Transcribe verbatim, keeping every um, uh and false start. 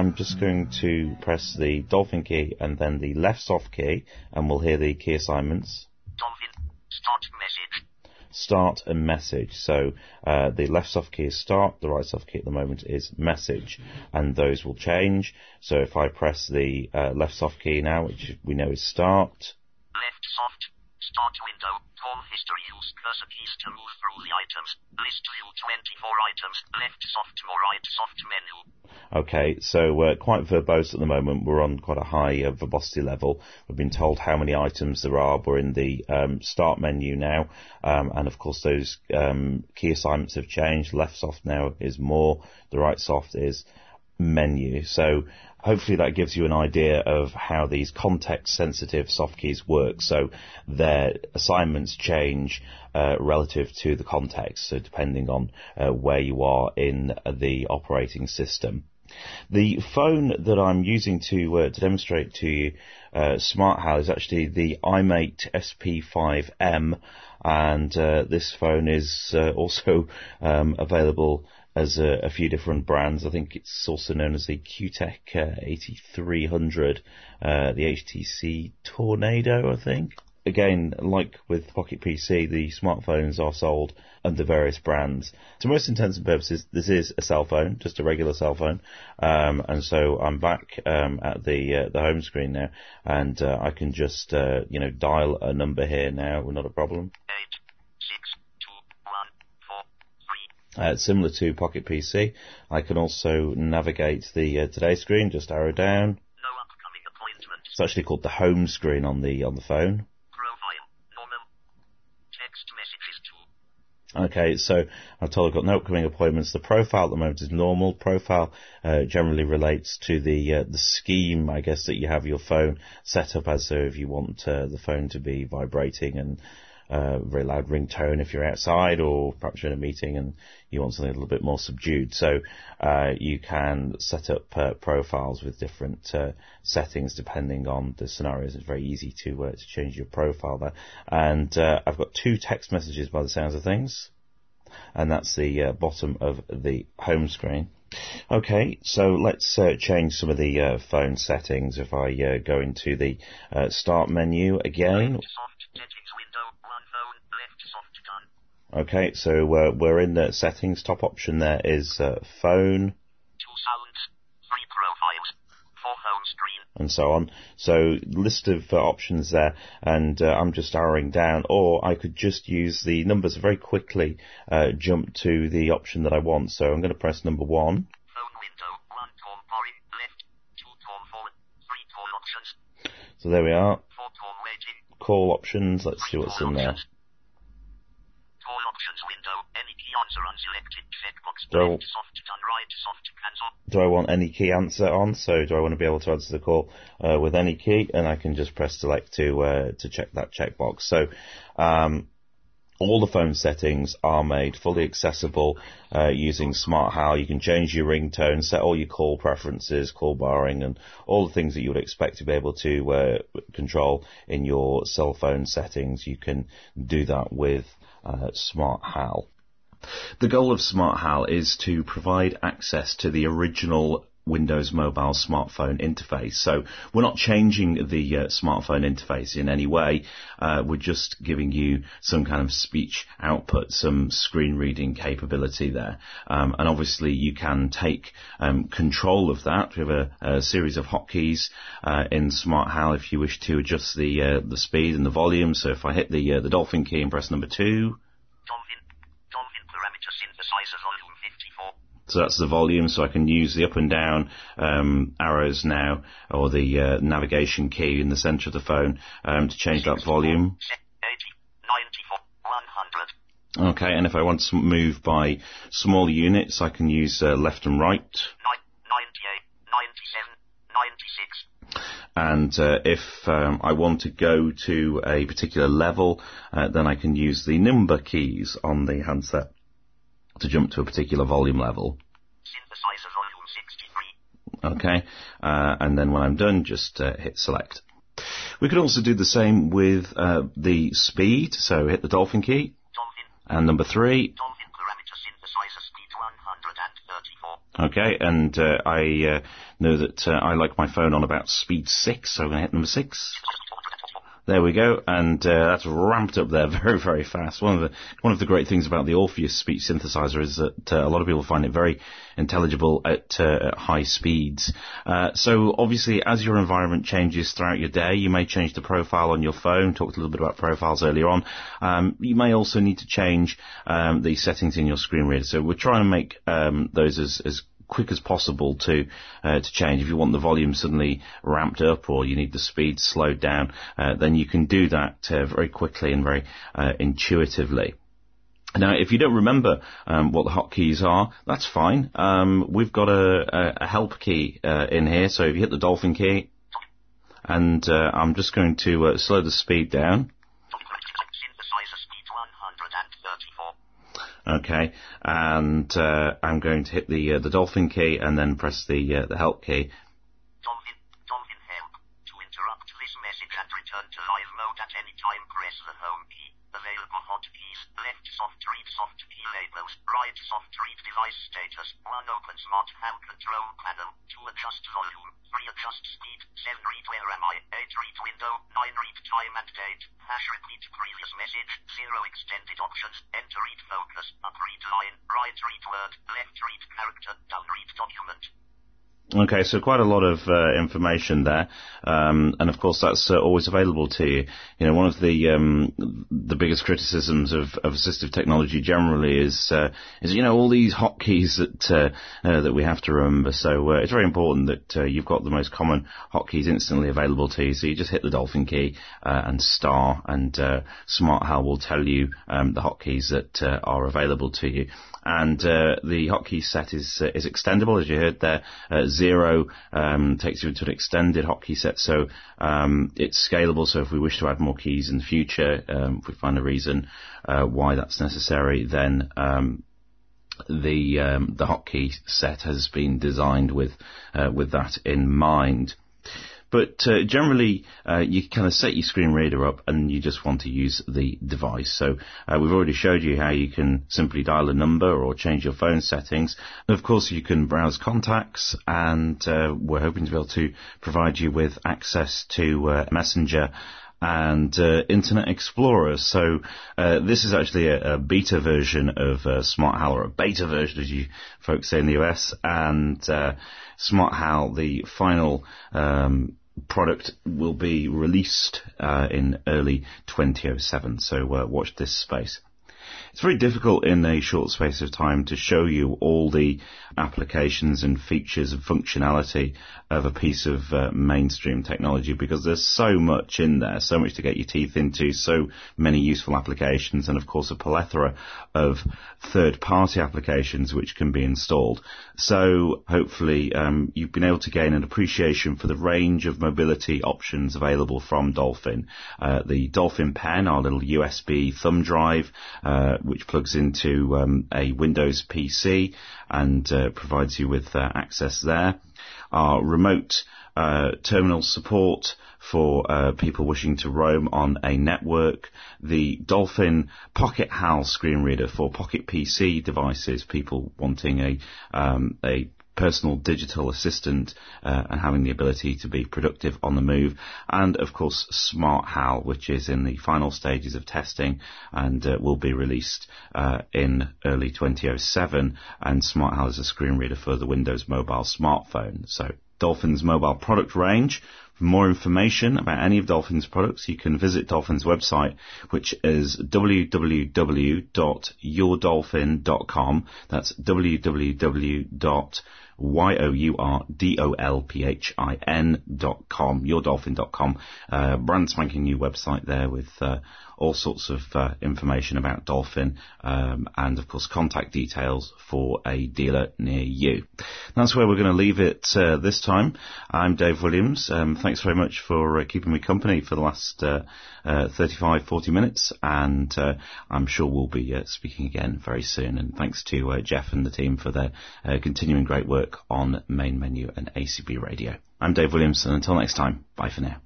I'm just going to press the Dolphin key and then the left soft key, and we'll hear the key assignments. Dolphin, start message. Start a message. So uh, the left soft key is start, the right soft key at the moment is message, and those will change. So if I press the uh, left soft key now, which we know is start. Left soft, start window, call history, use cursor keys to move through the items, list view twenty-four items, left soft or right soft menu. Okay, so uh, quite verbose at the moment. We're on quite a high uh, verbosity level. We've been told how many items there are. We're in the um, start menu now, um, and of course those um, key assignments have changed. Left soft now is more, the right soft is menu. So hopefully that gives you an idea of how these context-sensitive soft keys work. So their assignments change uh, relative to the context, so depending on uh, where you are in the operating system. The phone that I'm using to uh, to demonstrate to you uh, SmartHAL is actually the iMate S P five M, and uh, this phone is uh, also um, available as a, a few different brands. I think it's also known as the Q TEC uh, eighty-three hundred, uh, the H T C Tornado, I think. Again, like with Pocket P C, the smartphones are sold under various brands. To most intents and purposes, this is a cell phone, just a regular cell phone. Um, and so I'm back um, at the uh, the home screen now, and uh, I can just uh, you know dial a number here now, not a problem. Eight, six, two, one, four, three. Uh, similar to Pocket P C, I can also navigate the uh, Today screen, just arrow down. No upcoming appointments. It's actually called the home screen on the on the phone. Okay, so I've told I've got no upcoming appointments. The profile at the moment is normal. Profile uh, generally relates to the uh, the scheme, I guess, that you have your phone set up as. So if you want uh, the phone to be vibrating and uh, very loud ringtone if you're outside, or perhaps you're in a meeting and you want something a little bit more subdued. So uh, you can set up uh, profiles with different uh, settings depending on the scenarios. It's very easy to uh, to change your profile there. And uh, I've got two text messages by the sounds of things, and that's the uh, bottom of the home screen. Okay, so let's uh, change some of the uh, phone settings. If I uh, go into the uh, start menu again. Okay, so uh, we're in the settings. Top option there is uh, phone. Two sounds, three profiles, four home screen, and so on. So list of uh, options there, and uh, I'm just arrowing down, or I could just use the numbers very quickly, uh, jump to the option that I want. So I'm going to press number one. Phone window, one call party, left, two call forward, three call options. So there we are. Four call waiting. Call options. Let's see what's in there. Call options window, any key answer unselected, checkbox, do left soft done, right soft cancel. Do I want any key answer on? So do I want to be able to answer the call uh, with any key? And I can just press select to uh, to check that checkbox. So um, all the phone settings are made fully accessible uh, using SmartHAL. You can change your ringtone, set all your call preferences, call barring, and all the things that you would expect to be able to uh, control in your cell phone settings. You can do that with Uh, SmartHAL. The goal of SmartHAL is to provide access to the original Windows Mobile smartphone interface. So we're not changing the uh, smartphone interface in any way. Uh, we're just giving you some kind of speech output, some screen reading capability there. Um, and obviously you can take um, control of that. We have a, a series of hotkeys uh, in SmartHAL if you wish to adjust the uh, the speed and the volume. So if I hit the uh, the Dolphin key and press number two. Dolphin, Dolphin parameter synthesizer volume fifty-four. So that's the volume, so I can use the up and down um, arrows now, or the uh, navigation key in the centre of the phone um, to change that volume. eighty, ninety-four, one hundred. Okay, and if I want to move by smaller units, I can use uh, left and right. ninety-eight, ninety-seven, ninety-six. And uh, if um, I want to go to a particular level, uh, then I can use the number keys on the handset to jump to a particular volume level. Synthesizer volume sixty-three. Okay, uh, and then when I'm done, just uh, hit select. We could also do the same with uh, the speed, so hit the Dolphin key. Dolphin. And number three. Dolphin parameter synthesizer speed one hundred thirty-four. Okay, and uh, I uh, know that uh, I like my phone on about speed six, so I'm going to hit number six. There we go, and uh, that's ramped up there very, very fast. One of the one of the great things about the Orpheus speech synthesizer is that uh, a lot of people find it very intelligible at, uh, at high speeds. Uh, so obviously, as your environment changes throughout your day, you may change the profile on your phone. Talked a little bit about profiles earlier on. Um, you may also need to change um, the settings in your screen reader. So we're trying to make um, those as, as quick as possible to uh, to change. If you want the volume suddenly ramped up or you need the speed slowed down, uh, then you can do that uh, very quickly and very uh, intuitively. Now, if you don't remember um, what the hotkeys are, that's fine. Um, we've got a, a help key uh, in here. So if you hit the dolphin key, and uh, I'm just going to uh, slow the speed down. Synthesizer speed one hundred thirty-four. Okay, and uh, I'm going to hit the uh, the dolphin key and then press the uh, the help key. Dolphin, dolphin help. To interrupt this message and return to live mode at any time, press the home key. Available hotkeys: left soft read soft key labels, right soft read device status, one open smart hand control panel, two adjust volume, three adjust speed, seven read where am I, eight read window, nine read time and date, hash repeat previous message, zero extended options, enter read focus, up read line, right read word, left read character, down read document. Okay, so quite a lot of uh, information there, um, and of course that's uh, always available to you. You know, one of the um, the biggest criticisms of, of assistive technology generally is uh, is you know all these hotkeys that uh, uh, that we have to remember. So uh, it's very important that uh, you've got the most common hotkeys instantly available to you. So you just hit the dolphin key uh, and star, and uh, SmartHAL will tell you um, the hotkeys that uh, are available to you. And uh, the hotkey set is uh, is extendable, as you heard there. Uh, zero um, takes you into an extended hotkey set, so um, it's scalable. So if we wish to add more keys in the future, um, if we find a reason uh, why that's necessary, then um, the um, the hotkey set has been designed with uh, with that in mind. But uh, generally, uh, you kind of set your screen reader up and you just want to use the device. So uh, we've already showed you how you can simply dial a number or change your phone settings. And of course, you can browse contacts, and uh, we're hoping to be able to provide you with access to uh, Messenger and uh, Internet Explorer. So uh, this is actually a, a beta version of uh, SmartHAL, or a beta version, as you folks say in the U S, and uh, SmartHAL, the final um, product, will be released uh, in early twenty oh seven, so uh, watch this space. It's very difficult in a short space of time to show you all the applications and features and functionality of a piece of uh, mainstream technology, because there's so much in there, so much to get your teeth into, so many useful applications, and of course a plethora of third-party applications which can be installed. So hopefully um, you've been able to gain an appreciation for the range of mobility options available from Dolphin. Uh, the Dolphin Pen, our little U S B thumb drive, uh, which plugs into um, a Windows P C and uh, provides you with uh, access there. Our remote uh, terminal support for uh, people wishing to roam on a network. The Dolphin Pocket HAL screen reader for Pocket P C devices, people wanting a um, a personal digital assistant uh, and having the ability to be productive on the move. And of course SmartHAL, which is in the final stages of testing and uh, will be released uh, in early twenty oh seven. And SmartHAL is a screen reader for the Windows mobile smartphone. So Dolphin's mobile product range. For more information about any of Dolphin's products, you can visit Dolphin's website, which is w w w dot your dolphin dot com. That's w w w dot Y O U R D O L P H I N dot com, your dolphin dot com. Uh, brand spanking new website there with uh, all sorts of uh, information about Dolphin, um, and of course contact details for a dealer near you. That's where we're going to leave it uh, this time. I'm Dave Williams. Um, thanks very much for uh, keeping me company for the last uh, uh, thirty-five, forty minutes, and uh, I'm sure we'll be uh, speaking again very soon. And thanks to uh, Jeff and the team for their uh, continuing great work on Main Menu and A C B Radio. I'm Dave Williams, and until next time, bye for now.